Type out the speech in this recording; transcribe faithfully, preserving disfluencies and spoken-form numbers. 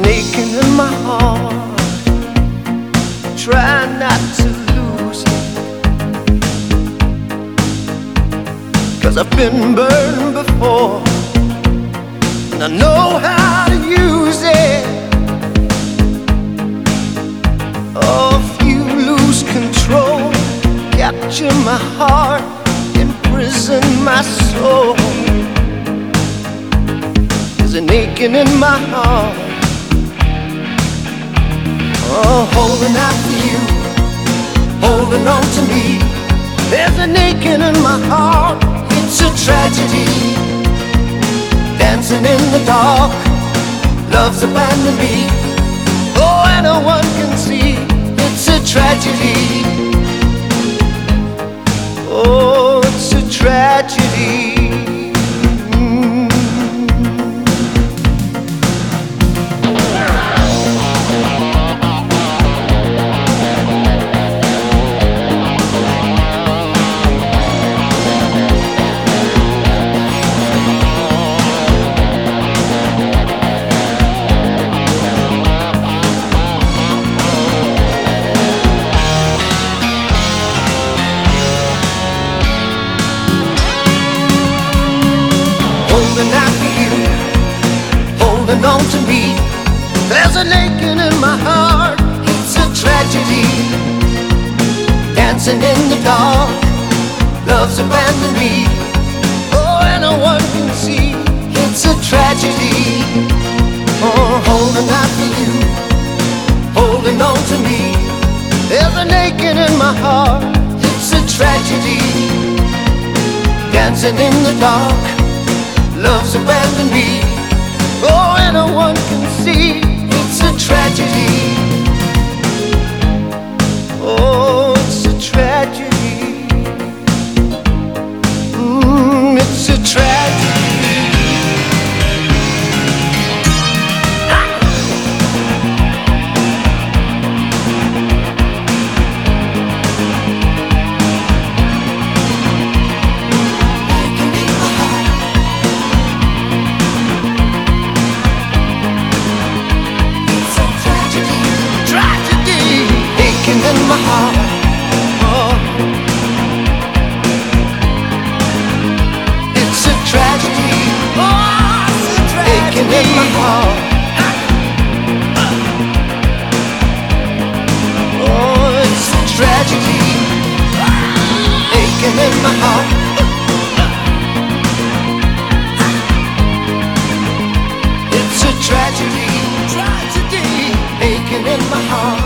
aching in my heart. Try not to lose it, 'cause I've been burned before, and I know how to use it. Oh, if you lose control, capture my heart, imprison my soul. There's an aching in my heart. Oh, holding out for you, holding on to me. There's an aching in my heart. It's a tragedy. Dancing in the dark, love's abandoned me. Oh, and no one can see. It's a tragedy. Oh, it's a tragedy. Holding out for you, holding on to me. There's an aching in my heart. It's a tragedy. Dancing in the dark, love's abandoned me. Oh, and no one can see. It's a tragedy. Oh, holding out for you, holding on to me. There's an aching in my heart. It's a tragedy. Dancing in the dark, love's abandoned me. Oh, and no one can see. It's a tragedy. Oh, it's a tragedy. Mm, it's a tragedy. In my heart, oh, it's a tragedy. Oh, it's a tragedy. Aching in my heart. Oh, it's a tragedy. Aching in my heart. It's a tragedy. Tragedy. Aching in my heart.